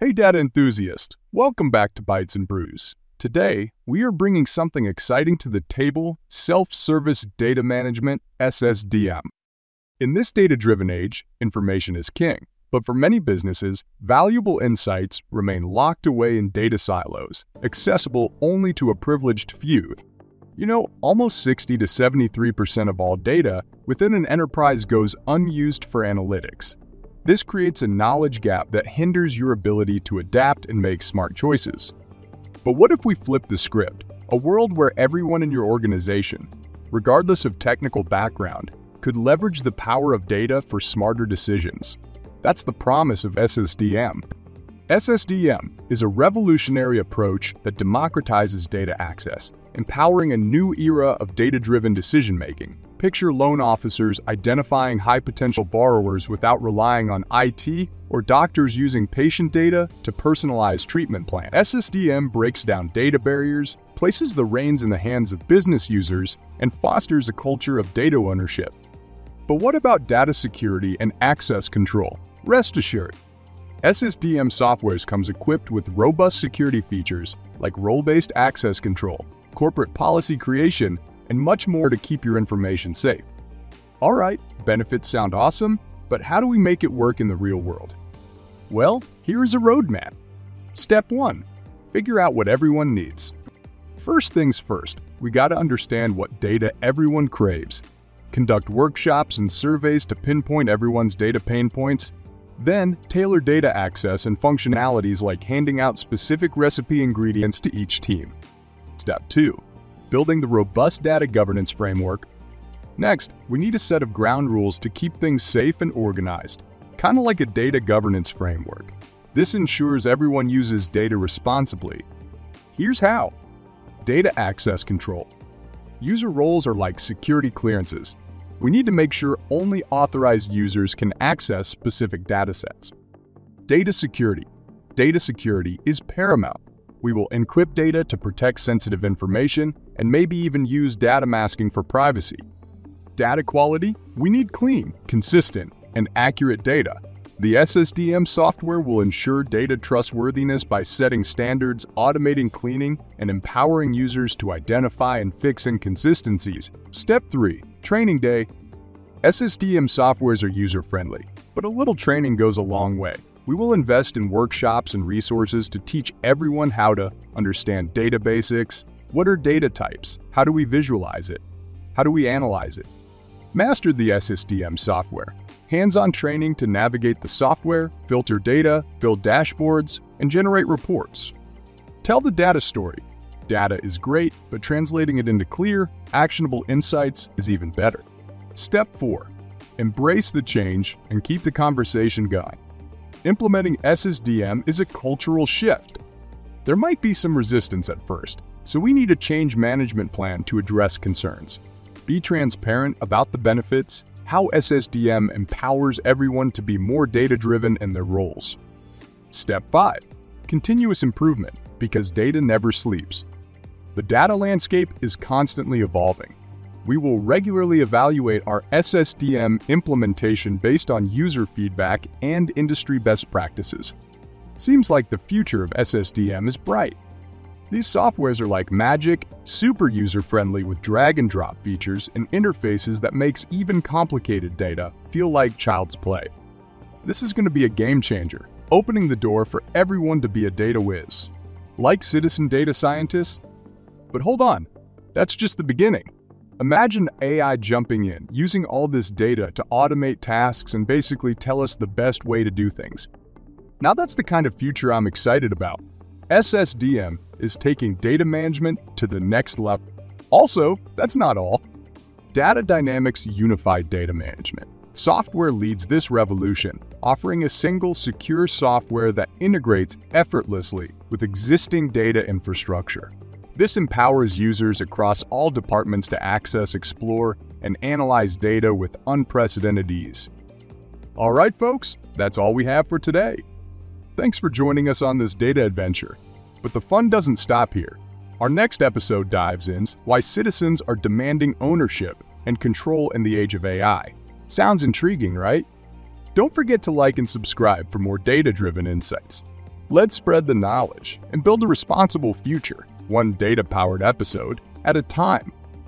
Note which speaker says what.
Speaker 1: Hey data enthusiast, welcome back to Bytes and Brews. Today, we are bringing something exciting to the table, self-service data management, SSDM. In this data-driven age, information is king, but for many businesses, valuable insights remain locked away in data silos, accessible only to a privileged few. You know, almost 60 to 73% of all data within an enterprise goes unused for analytics. This creates a knowledge gap that hinders your ability to adapt and make smart choices. But what if we flip the script? A world where everyone in your organization, regardless of technical background, could leverage the power of data for smarter decisions. That's the promise of SSDM. SSDM is a revolutionary approach that democratizes data access, empowering a new era of data-driven decision-making. Picture loan officers identifying high-potential borrowers without relying on IT or doctors using patient data to personalize treatment plans. SSDM breaks down data barriers, places the reins in the hands of business users, and fosters a culture of data ownership. But what about data security and access control? Rest assured, SSDM software comes equipped with robust security features like role-based access control, corporate policy creation, and much more to keep your information safe. All right, benefits sound awesome, but how do we make it work in the real world? Well, here's a roadmap. Step 1. Figure out what everyone needs. First things first, we gotta understand what data everyone craves. Conduct workshops and surveys to pinpoint everyone's data pain points. Then, tailor data access and functionalities like handing out specific recipe ingredients to each team. Step 2. Building the robust data governance framework. Next, we need a set of ground rules to keep things safe and organized, kind of like a data governance framework. This ensures everyone uses data responsibly. Here's how. Data access control. User roles are like security clearances. We need to make sure only authorized users can access specific datasets. Data security. Data security is paramount. We will encrypt data to protect sensitive information and maybe even use data masking for privacy. Data quality, we need clean, consistent, and accurate data. The SSDM software will ensure data trustworthiness by setting standards, automating cleaning, and empowering users to identify and fix inconsistencies. Step 3. Training day. SSDM softwares are user-friendly, but a little training goes a long way. We will invest in workshops and resources to teach everyone how to understand data basics. What are data types? How do we visualize it? How do we analyze it? Master the SSDM software. Hands-on training to navigate the software, filter data, build dashboards, and generate reports. Tell the data story. Data is great, but translating it into clear, actionable insights is even better. Step 4. Embrace the change and keep the conversation going. Implementing SSDM is a cultural shift. There might be some resistance at first, so we need a change management plan to address concerns. Be transparent about the benefits, how SSDM empowers everyone to be more data-driven in their roles. Step 5. Continuous improvement, because data never sleeps. The data landscape is constantly evolving. We will regularly evaluate our SSDM implementation based on user feedback and industry best practices. Seems like the future of SSDM is bright. These softwares are like magic, super user-friendly with drag-and-drop features and interfaces that makes even complicated data feel like child's play. This is going to be a game changer, opening the door for everyone to be a data whiz. Like citizen data scientists? But hold on, that's just the beginning. Imagine AI jumping in, using all this data to automate tasks and basically tell us the best way to do things. Now that's the kind of future I'm excited about. SSDM is taking data management to the next level. Also, that's not all. Data Dynamics Unified Data Management. Software leads this revolution, offering a single, secure software that integrates effortlessly with existing data infrastructure. This empowers users across all departments to access, explore, and analyze data with unprecedented ease. All right, folks, that's all we have for today. Thanks for joining us on this data adventure. But the fun doesn't stop here. Our next episode dives into why citizens are demanding ownership and control in the age of AI. Sounds intriguing, right? Don't forget to like and subscribe for more data-driven insights. Let's spread the knowledge and build a responsible future, one data-powered episode at a time.